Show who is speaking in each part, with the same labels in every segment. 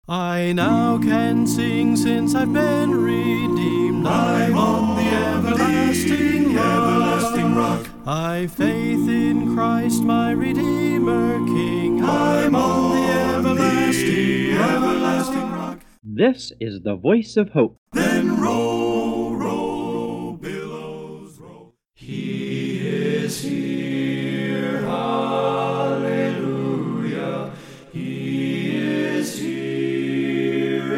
Speaker 1: I now can sing since I've been redeemed. I'm on the everlasting rock. I've faith in Christ my Redeemer King. I'm on the everlasting rock.
Speaker 2: This is the Voice of Hope.
Speaker 1: Then roll, roll, billows roll. He is here, hallelujah. He is here,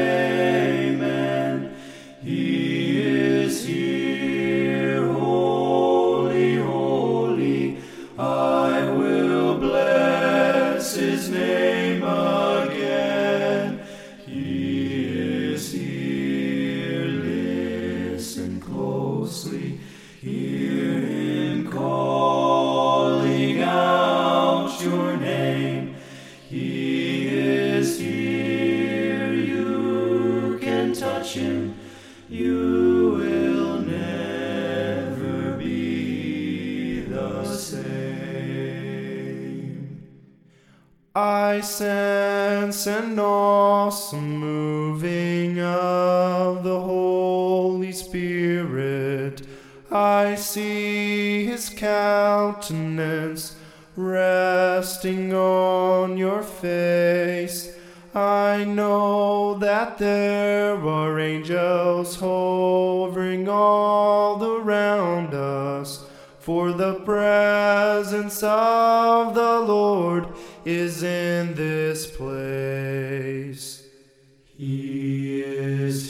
Speaker 1: amen. He is here, holy, holy. I will bless his name again. He is here, listen closely. Hear him calling out your name. He is here, you can touch him. You will never be the same. I sense an awesome moving of the Holy Spirit. I see his countenance resting on your face. I know that there are angels hovering all around us, for the presence of the Lord is in this place. He is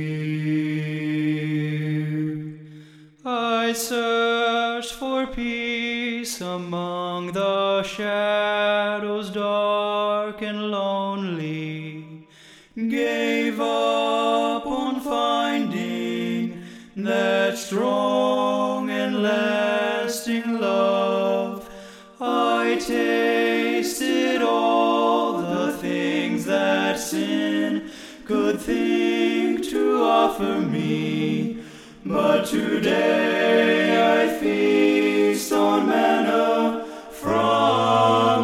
Speaker 1: here. I searched for peace among the shadows dark and lonely, gave up on finding that strong and lasting love. I tasted all the things that sin could think to offer me, but today I feast on manna from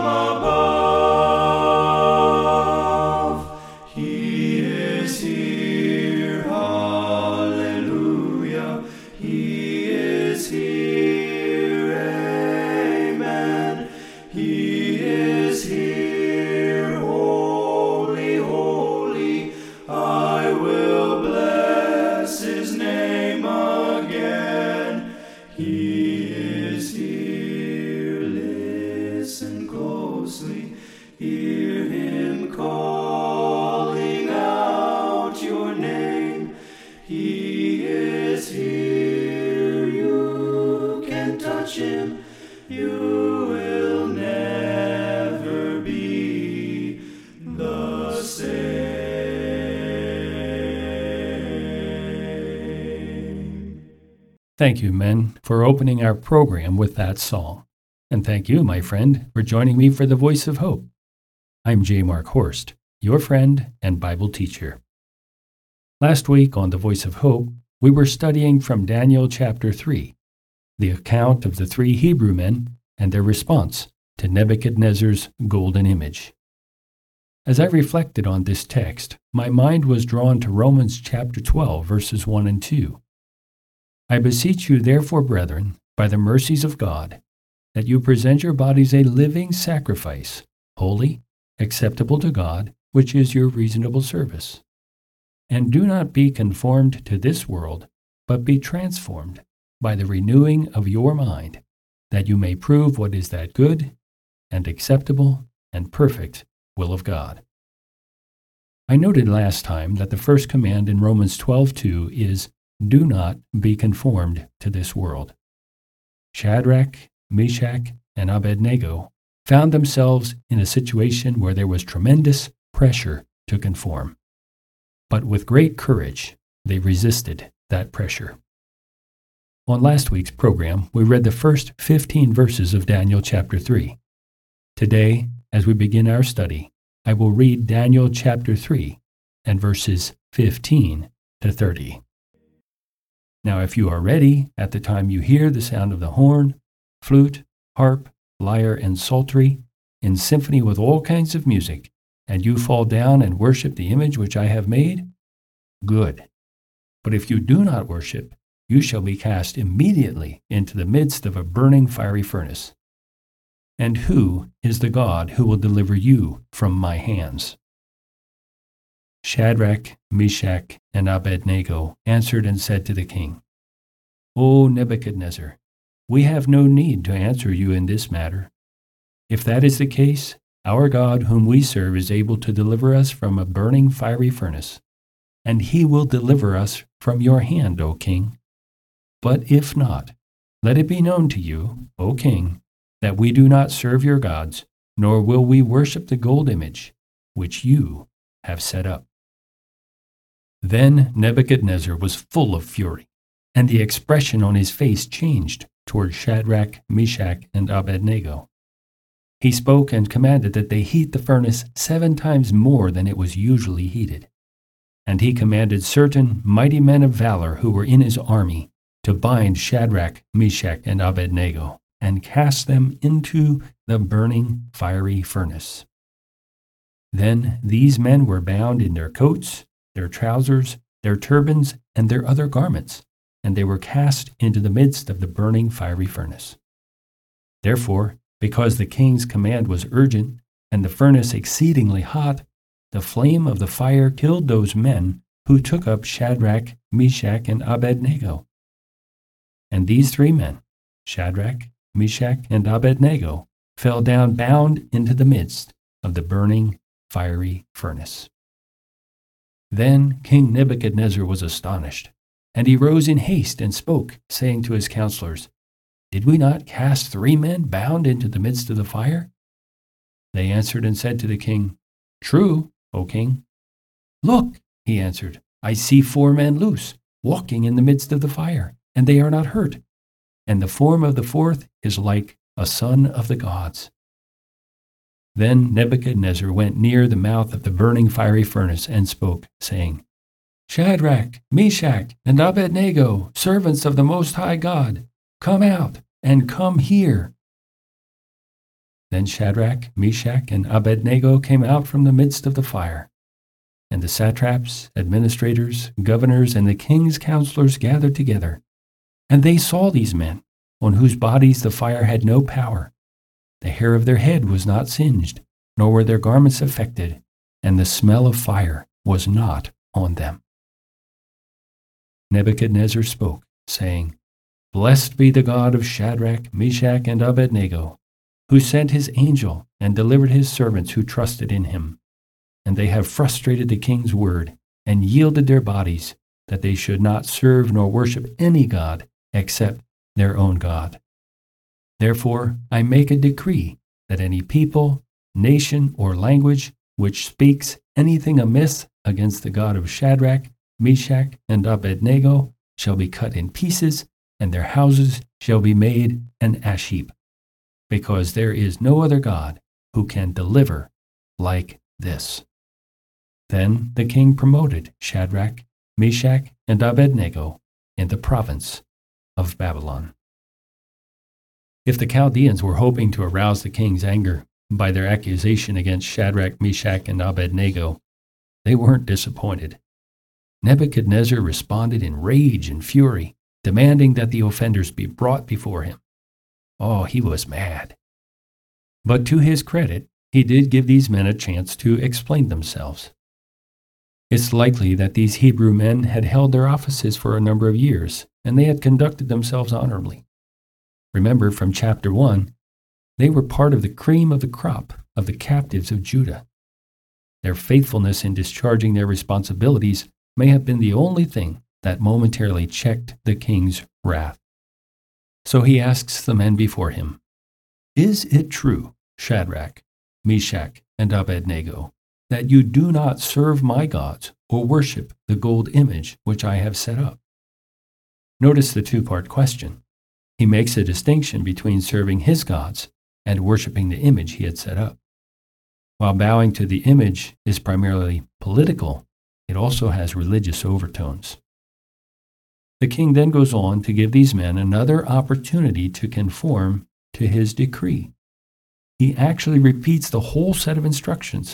Speaker 1: above. He is here, hallelujah. He is here, amen. He is here, holy, holy. I will bless his name again. He is here, listen closely. Hear him calling out your name. He is here, you can touch him. You will never be the same.
Speaker 3: Thank you, men, for opening our program with that song. And thank you, my friend, for joining me for the Voice of Hope. I'm J. Mark Horst, your friend and Bible teacher. Last week on the Voice of Hope, we were studying from Daniel chapter 3, the account of the 3 Hebrew men and their response to Nebuchadnezzar's golden image. As I reflected on this text, my mind was drawn to Romans chapter 12, verses 1 and 2. I beseech you, therefore, brethren, by the mercies of God, that you present your bodies a living sacrifice, holy, acceptable to God, which is your reasonable service. And do not be conformed to this world, but be transformed by the renewing of your mind, that you may prove what is that good and acceptable and perfect will of God. I noted last time that the first command in Romans 12:2 is, do not be conformed to this world. Shadrach, Meshach, and Abednego found themselves in a situation where there was tremendous pressure to conform. But with great courage, they resisted that pressure. On last week's program, we read the first 15 verses of Daniel chapter 3. Today, as we begin our study, I will read Daniel chapter 3 and verses 15 to 30. Now, if you are ready, at the time you hear the sound of the horn, flute, harp, lyre, and psaltery, in symphony with all kinds of music, and you fall down and worship the image which I have made? Good. But if you do not worship, you shall be cast immediately into the midst of a burning fiery furnace. And who is the God who will deliver you from my hands?" Shadrach, Meshach, and Abednego answered and said to the king, "O Nebuchadnezzar, we have no need to answer you in this matter. If that is the case, our God whom we serve is able to deliver us from a burning fiery furnace, and he will deliver us from your hand, O king. But if not, let it be known to you, O king, that we do not serve your gods, nor will we worship the gold image which you have set up." Then Nebuchadnezzar was full of fury, and the expression on his face changed toward Shadrach, Meshach, and Abednego. He spoke and commanded that they heat the furnace 7 times more than it was usually heated. And he commanded certain mighty men of valor who were in his army to bind Shadrach, Meshach, and Abednego, and cast them into the burning fiery furnace. Then these men were bound in their coats, their trousers, their turbans, and their other garments, and they were cast into the midst of the burning fiery furnace. Therefore, because the king's command was urgent, and the furnace exceedingly hot, the flame of the fire killed those men who took up Shadrach, Meshach, and Abednego. And these 3 men, Shadrach, Meshach, and Abednego, fell down bound into the midst of the burning fiery furnace. Then King Nebuchadnezzar was astonished, and he rose in haste and spoke, saying to his counselors, "Did we not cast 3 men bound into the midst of the fire?" They answered and said to the king, "True, O king." "Look," he answered, "I see 4 men loose, walking in the midst of the fire, and they are not hurt. And the form of the 4th is like a son of the gods." Then Nebuchadnezzar went near the mouth of the burning fiery furnace and spoke, saying, "Shadrach, Meshach, and Abednego, servants of the Most High God, come out and come here." Then Shadrach, Meshach, and Abednego came out from the midst of the fire. And the satraps, administrators, governors, and the king's counselors gathered together. And they saw these men, on whose bodies the fire had no power. The hair of their head was not singed, nor were their garments affected, and the smell of fire was not on them. Nebuchadnezzar spoke, saying, "Blessed be the God of Shadrach, Meshach, and Abednego, who sent his angel and delivered his servants who trusted in him. And they have frustrated the king's word and yielded their bodies, that they should not serve nor worship any god except their own God. Therefore, I make a decree that any people, nation, or language which speaks anything amiss against the God of Shadrach, Meshach, and Abednego shall be cut in pieces, and their houses shall be made an ash heap, because there is no other God who can deliver like this." Then the king promoted Shadrach, Meshach, and Abednego in the province of Babylon. If the Chaldeans were hoping to arouse the king's anger by their accusation against Shadrach, Meshach, and Abednego, they weren't disappointed. Nebuchadnezzar responded in rage and fury, demanding that the offenders be brought before him. Oh, he was mad. But to his credit, he did give these men a chance to explain themselves. It's likely that these Hebrew men had held their offices for a number of years, and they had conducted themselves honorably. Remember from chapter 1, they were part of the cream of the crop of the captives of Judah. Their faithfulness in discharging their responsibilities may have been the only thing that momentarily checked the king's wrath. So he asks the men before him, "Is it true, Shadrach, Meshach, and Abednego, that you do not serve my gods or worship the gold image which I have set up?" Notice the 2-part question. He makes a distinction between serving his gods and worshiping the image he had set up. While bowing to the image is primarily political, it also has religious overtones. The king then goes on to give these men another opportunity to conform to his decree. He actually repeats the whole set of instructions,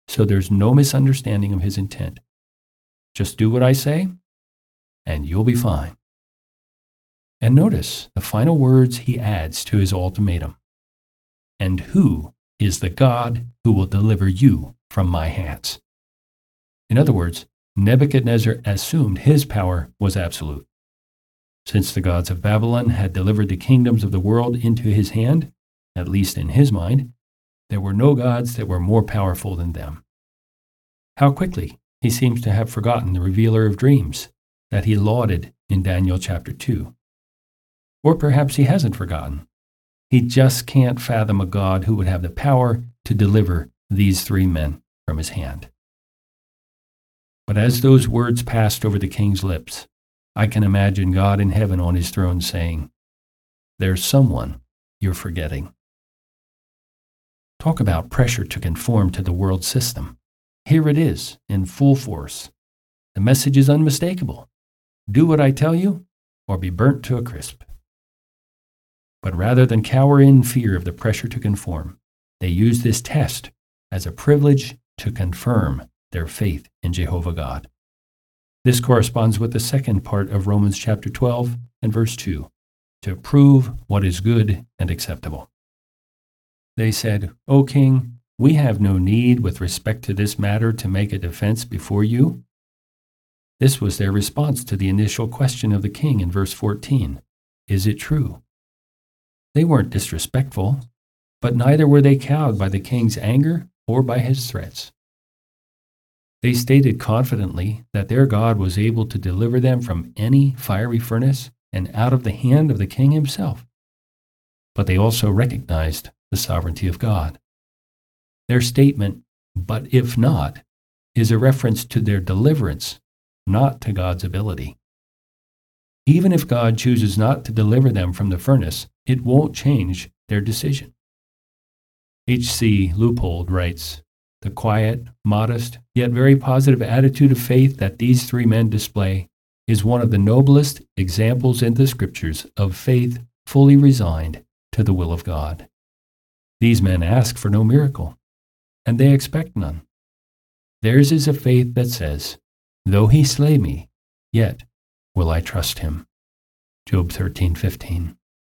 Speaker 3: so there's no misunderstanding of his intent. Just do what I say, and you'll be fine. And notice the final words he adds to his ultimatum. And who is the God who will deliver you from my hands? In other words, Nebuchadnezzar assumed his power was absolute. Since the gods of Babylon had delivered the kingdoms of the world into his hand, at least in his mind, there were no gods that were more powerful than them. How quickly he seems to have forgotten the revealer of dreams that he lauded in Daniel chapter 2. Or perhaps he hasn't forgotten. He just can't fathom a God who would have the power to deliver these three men from his hand. But as those words passed over the king's lips, I can imagine God in heaven on his throne saying, "There's someone you're forgetting." Talk about pressure to conform to the world system. Here it is in full force. The message is unmistakable. Do what I tell you, or be burnt to a crisp. But rather than cower in fear of the pressure to conform, they use this test as a privilege to confirm their faith in Jehovah God. This corresponds with the second part of Romans chapter 12 and verse 2, to prove what is good and acceptable. They said, "O king, we have no need with respect to this matter to make a defense before you." This was their response to the initial question of the king in verse 14. Is it true? They weren't disrespectful, but neither were they cowed by the king's anger or by his threats. They stated confidently that their God was able to deliver them from any fiery furnace and out of the hand of the king himself. But they also recognized the sovereignty of God. Their statement, "but if not," is a reference to their deliverance, not to God's ability. Even if God chooses not to deliver them from the furnace, it won't change their decision. H.C. Leupold writes, "The quiet, modest, yet very positive attitude of faith that these three men display is one of the noblest examples in the Scriptures of faith fully resigned to the will of God. These men ask for no miracle, and they expect none. Theirs is a faith that says, 'Though he slay me, yet will I trust him.'" Job 13:15.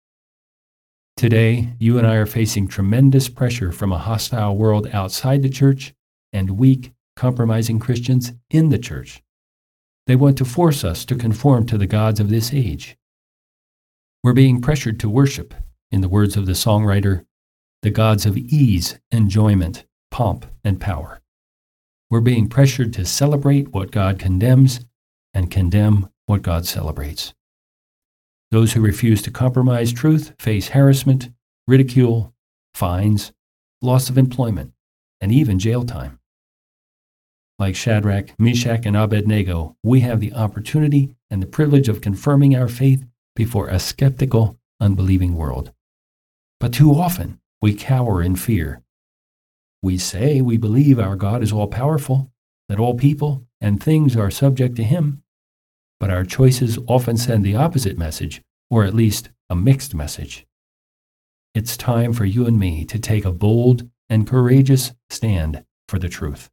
Speaker 3: Today, you and I are facing tremendous pressure from a hostile world outside the church and weak, compromising Christians in the church. They want to force us to conform to the gods of this age. We're being pressured to worship, in the words of the songwriter, the gods of ease, enjoyment, pomp, and power. We're being pressured to celebrate what God condemns and condemn what God celebrates. Those who refuse to compromise truth face harassment, ridicule, fines, loss of employment, and even jail time. Like Shadrach, Meshach, and Abednego, we have the opportunity and the privilege of confirming our faith before a skeptical, unbelieving world. But too often, we cower in fear. We say we believe our God is all-powerful, that all people and things are subject to him, but our choices often send the opposite message, or at least a mixed message. It's time for you and me to take a bold and courageous stand for the truth.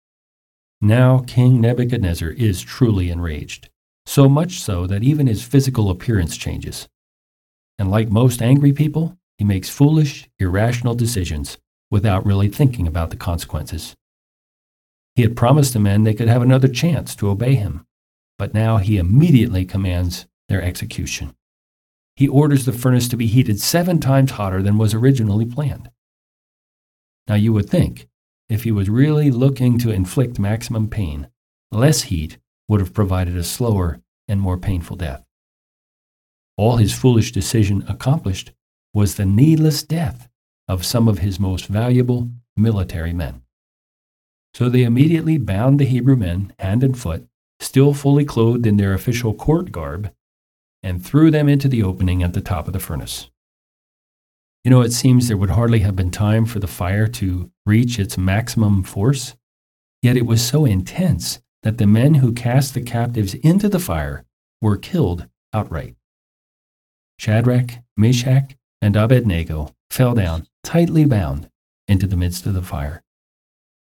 Speaker 3: Now King Nebuchadnezzar is truly enraged, so much so that even his physical appearance changes. And like most angry people, he makes foolish, irrational decisions without really thinking about the consequences. He had promised the men they could have another chance to obey him, but now he immediately commands their execution. He orders the furnace to be heated 7 times hotter than was originally planned. Now you would think, if he was really looking to inflict maximum pain, less heat would have provided a slower and more painful death. All his foolish decision accomplished was the needless death of some of his most valuable military men. So they immediately bound the Hebrew men hand and foot, still fully clothed in their official court garb, and threw them into the opening at the top of the furnace. You know, it seems there would hardly have been time for the fire to reach its maximum force, yet it was so intense that the men who cast the captives into the fire were killed outright. Shadrach, Meshach, and Abednego fell down, tightly bound, into the midst of the fire.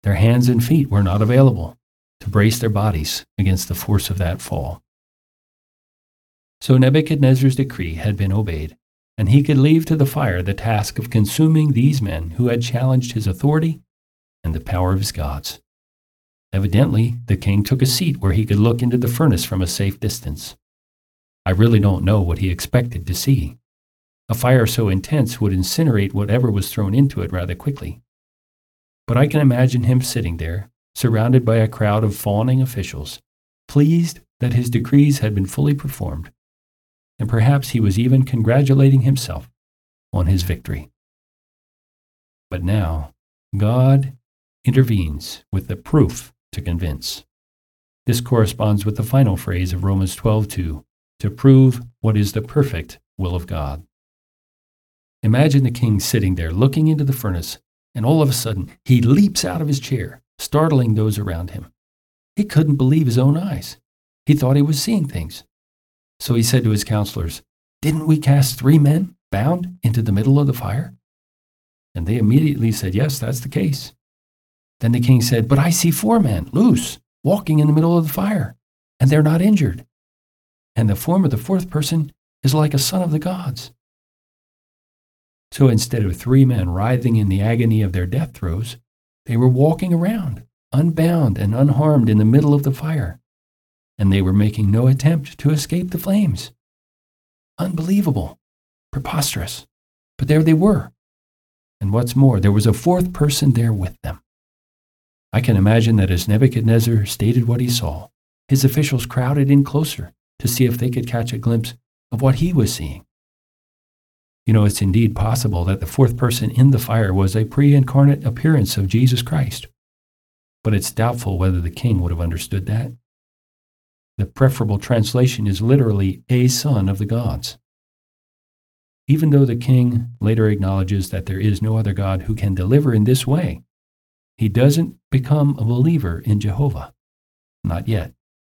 Speaker 3: Their hands and feet were not available to brace their bodies against the force of that fall. So Nebuchadnezzar's decree had been obeyed, and he could leave to the fire the task of consuming these men who had challenged his authority and the power of his gods. Evidently, the king took a seat where he could look into the furnace from a safe distance. I really don't know what he expected to see. A fire so intense would incinerate whatever was thrown into it rather quickly. But I can imagine him sitting there, surrounded by a crowd of fawning officials, pleased that his decrees had been fully performed, and perhaps he was even congratulating himself on his victory. But now, God intervenes with the proof to convince. This corresponds with the final phrase of Romans 12:2, to prove what is the perfect will of God. Imagine the king sitting there looking into the furnace, and all of a sudden he leaps out of his chair, startling those around him. He couldn't believe his own eyes. He thought he was seeing things. So he said to his counselors, "Didn't we cast 3 men bound into the middle of the fire?" And they immediately said, "Yes, that's the case." Then the king said, "But I see 4 men loose, walking in the middle of the fire, and they're not injured. And the form of the 4th person is like a son of the gods." So instead of 3 men writhing in the agony of their death throes, they were walking around, unbound and unharmed in the middle of the fire, and they were making no attempt to escape the flames. Unbelievable, preposterous, but there they were. And what's more, there was a 4th person there with them. I can imagine that as Nebuchadnezzar stated what he saw, his officials crowded in closer to see if they could catch a glimpse of what he was seeing. You know, it's indeed possible that the 4th person in the fire was a pre-incarnate appearance of Jesus Christ, but it's doubtful whether the king would have understood that. The preferable translation is literally a son of the gods. Even though the king later acknowledges that there is no other God who can deliver in this way, he doesn't become a believer in Jehovah. Not yet.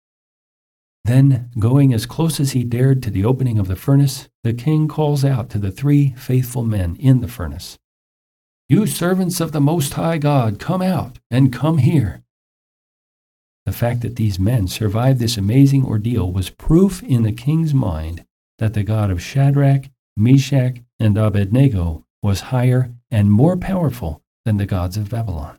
Speaker 3: Then, going as close as he dared to the opening of the furnace, the king calls out to the 3 faithful men in the furnace, "You servants of the Most High God, come out and come here." The fact that these men survived this amazing ordeal was proof in the king's mind that the God of Shadrach, Meshach, and Abednego was higher and more powerful than the gods of Babylon.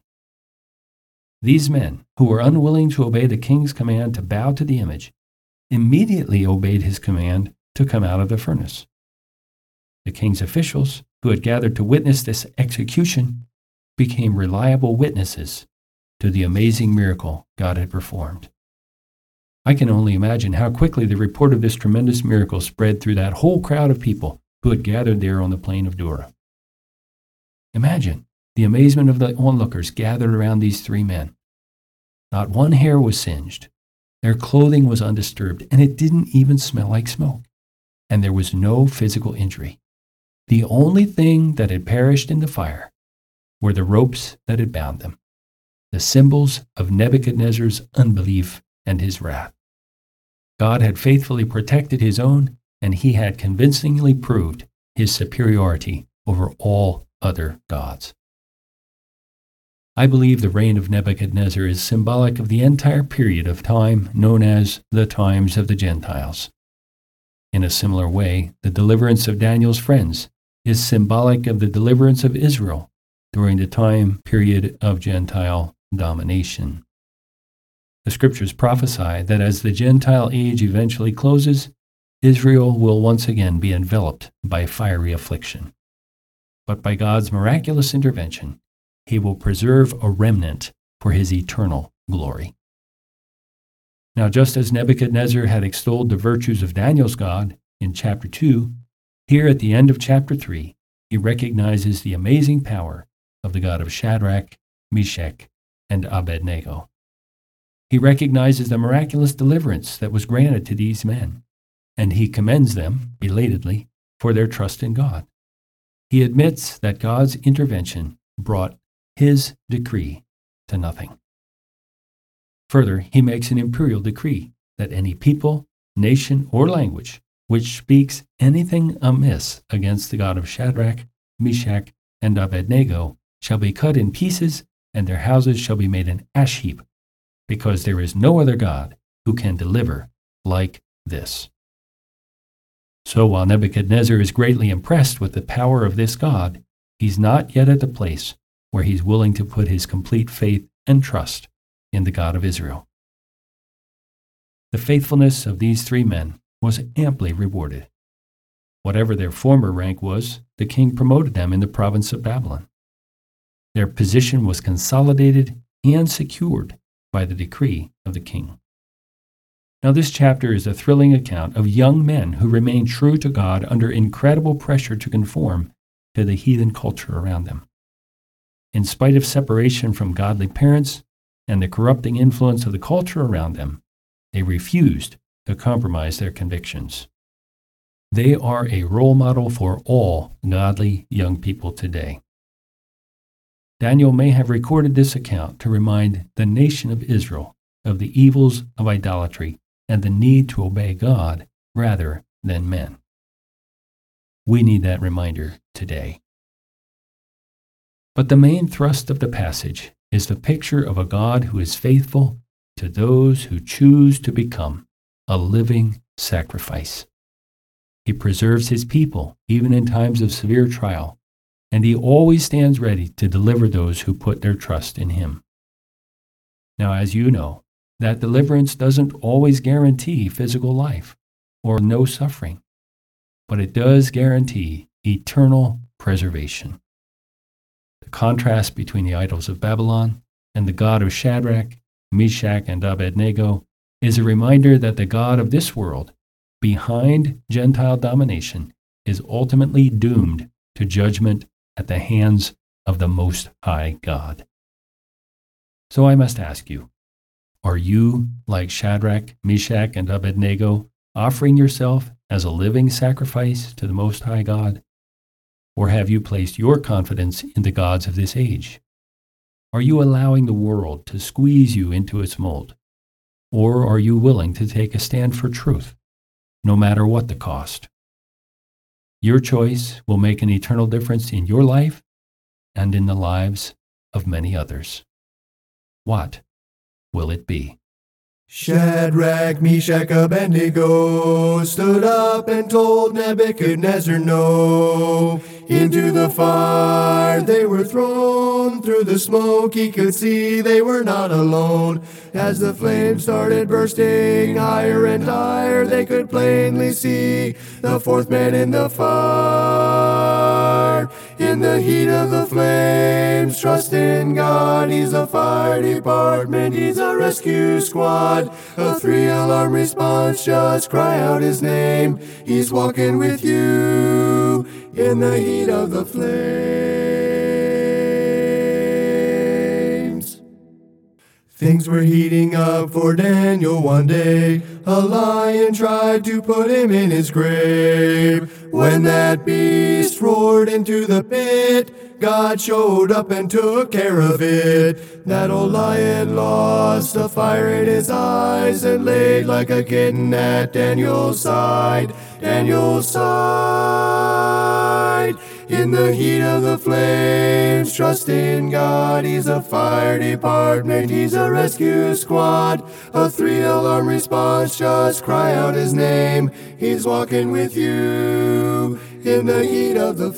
Speaker 3: These men, who were unwilling to obey the king's command to bow to the image, immediately obeyed his command to come out of the furnace. The king's officials, who had gathered to witness this execution, became reliable witnesses to the amazing miracle God had performed. I can only imagine how quickly the report of this tremendous miracle spread through that whole crowd of people who had gathered there on the plain of Dura. Imagine the amazement of the onlookers gathered around these 3 men. Not one hair was singed. Their clothing was undisturbed, and it didn't even smell like smoke. And there was no physical injury. The only thing that had perished in the fire were the ropes that had bound them, the symbols of Nebuchadnezzar's unbelief and his wrath. God had faithfully protected his own, and he had convincingly proved his superiority over all other gods. I believe the reign of Nebuchadnezzar is symbolic of the entire period of time known as the times of the Gentiles. In a similar way, the deliverance of Daniel's friends is symbolic of the deliverance of Israel during the time period of Gentile domination. The scriptures prophesy that as the Gentile age eventually closes, Israel will once again be enveloped by fiery affliction. But by God's miraculous intervention, he will preserve a remnant for his eternal glory. Now, just as Nebuchadnezzar had extolled the virtues of Daniel's God in chapter 2, here at the end of chapter 3, he recognizes the amazing power of the God of Shadrach, Meshach, and Abednego. He recognizes the miraculous deliverance that was granted to these men, and he commends them, belatedly, for their trust in God. He admits that God's intervention brought his decree to nothing. Further, he makes an imperial decree that any people, nation, or language which speaks anything amiss against the God of Shadrach, Meshach, and Abednego shall be cut in pieces and their houses shall be made an ash heap, because there is no other God who can deliver like this. So while Nebuchadnezzar is greatly impressed with the power of this God, he's not yet at the place where he's willing to put his complete faith and trust in the God of Israel. The faithfulness of these three men was amply rewarded. Whatever their former rank was, the king promoted them in the province of Babylon. Their position was consolidated and secured by the decree of the king. Now, this chapter is a thrilling account of young men who remained true to God under incredible pressure to conform to the heathen culture around them. In spite of separation from godly parents and the corrupting influence of the culture around them, they refused to compromise their convictions. They are a role model for all godly young people today. Daniel may have recorded this account to remind the nation of Israel of the evils of idolatry and the need to obey God rather than men. We need that reminder today. But the main thrust of the passage is the picture of a God who is faithful to those who choose to become a living sacrifice. He preserves his people even in times of severe trial, and he always stands ready to deliver those who put their trust in him. Now, as you know, that deliverance doesn't always guarantee physical life or no suffering, but it does guarantee eternal preservation. The contrast between the idols of Babylon and the God of Shadrach, Meshach, and Abednego is a reminder that the God of this world, behind Gentile domination, is ultimately doomed to judgment at the hands of the Most High God. So I must ask you, are you, like Shadrach, Meshach, and Abednego, offering yourself as a living sacrifice to the Most High God? Or have you placed your confidence in the gods of this age? Are you allowing the world to squeeze you into its mold? Or are you willing to take a stand for truth, no matter what the cost? Your choice will make an eternal difference in your life and in the lives of many others. What will it be?
Speaker 1: Shadrach, Meshach, Abednego stood up and told Nebuchadnezzar no. Into the fire they were thrown. Through the smoke he could see they were not alone. As the flames started bursting higher and higher, they could plainly see the fourth man in the fire. In the heat of the flames, trust in God. He's a fire department, he's a rescue squad. A 3-alarm response, just cry out his name. He's walking with you in the heat of the flames. Things were heating up for Daniel one day. A lion tried to put him in his grave. When that beast roared into the pit, God showed up and took care of it. That old lion lost the fire in his eyes and laid like a kitten at Daniel's side. Daniel's side. In the heat of the flames, trust in God. He's a fire department, he's a rescue squad. A 3-alarm response, just cry out his name. He's walking with you in the heat of the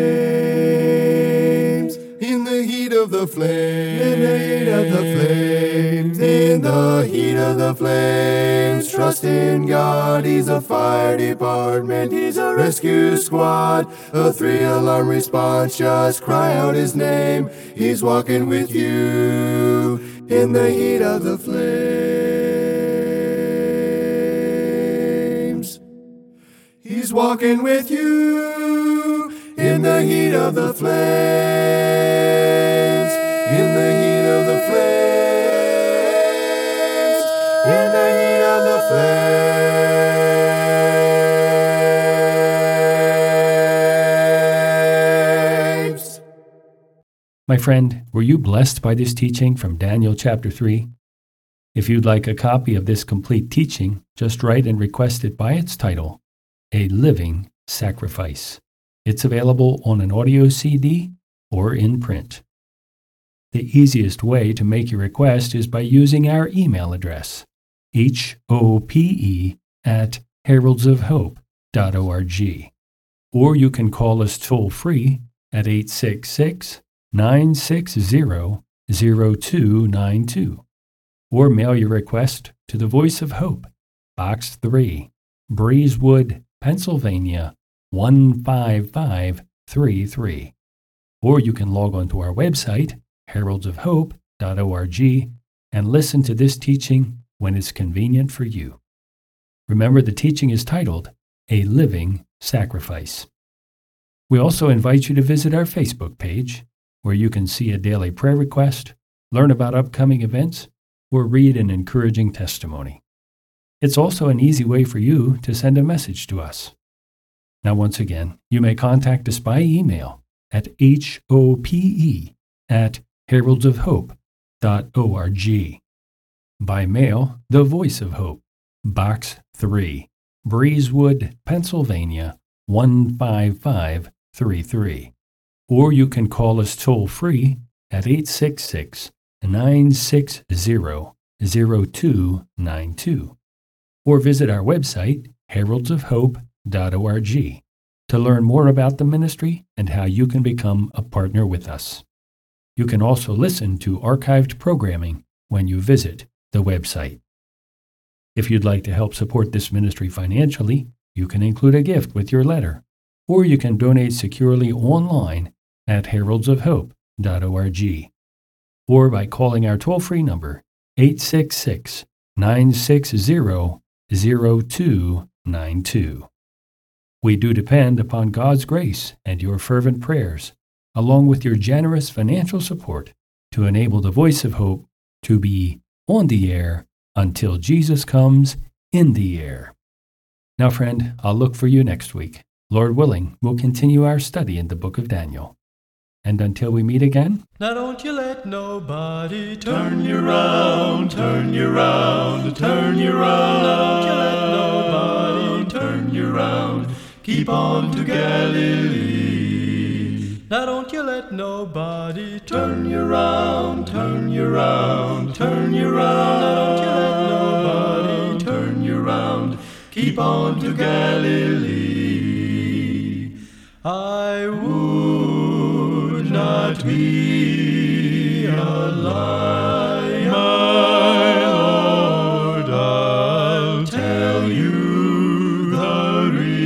Speaker 1: flames. In the heat of the flames. In the heat of the flames. In the heat of the flames. Trust in God. He's a fire department. He's a rescue squad. A 3-alarm response. Just cry out his name. He's walking with you in the heat of the flames. He's walking with you in the heat of the flames. In the heat of the flames. In the heat of the flames.
Speaker 3: My friend, were you blessed by this teaching from Daniel chapter 3? If you'd like a copy of this complete teaching, just write and request it by its title, A Living Sacrifice. It's available on an audio CD or in print. The easiest way to make your request is by using our email address, hope@heraldsofhope.org. Or you can call us toll-free at 866-960-0292. Or mail your request to the Voice of Hope, Box 3, Breezewood, Pennsylvania, 15533. Or you can log on to our website, heraldsofhope.org, and listen to this teaching when it's convenient for you. Remember, the teaching is titled, A Living Sacrifice. We also invite you to visit our Facebook page, where you can see a daily prayer request, learn about upcoming events, or read an encouraging testimony. It's also an easy way for you to send a message to us. Now, once again, you may contact us by email at hope@heraldsofhope.org. By mail, The Voice of Hope, Box 3, Breezewood, Pennsylvania, 15533. Or you can call us toll-free at 866-960-0292. Or visit our website, heraldsofhope.org, to learn more about the ministry and how you can become a partner with us. You can also listen to archived programming when you visit the website. If you'd like to help support this ministry financially, you can include a gift with your letter, or you can donate securely online at heraldsofhope.org, or by calling our toll-free number, 866-960-0292. We do depend upon God's grace and your fervent prayers, along with your generous financial support, to enable the Voice of Hope to be on the air until Jesus comes in the air. Now, friend, I'll look for you next week. Lord willing, we'll continue our study in the book of Daniel. And until we meet again,
Speaker 1: now don't you let nobody turn you round, turn you round, turn you round. Now don't you let nobody turn you round. Keep on to Galilee. Now don't you let nobody turn you round, turn you round, turn you round. Now don't you let nobody turn you round. Keep on to Galilee. I would not be a liar, my Lord. I'll tell you the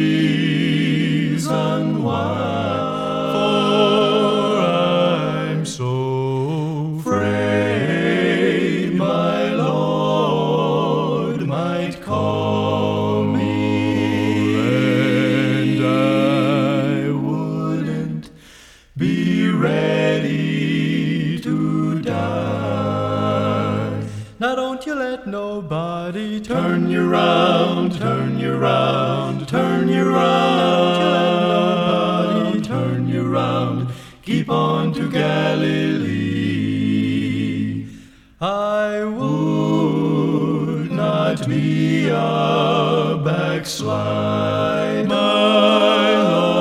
Speaker 1: reason why. For I'm so afraid my Lord might call me, and I wouldn't be ready to die. Now don't you let nobody turn you round, turn you round, turn you round. Now don't you let nobody turn you round. Keep on to Galilee. I would not be a backslider, my Lord.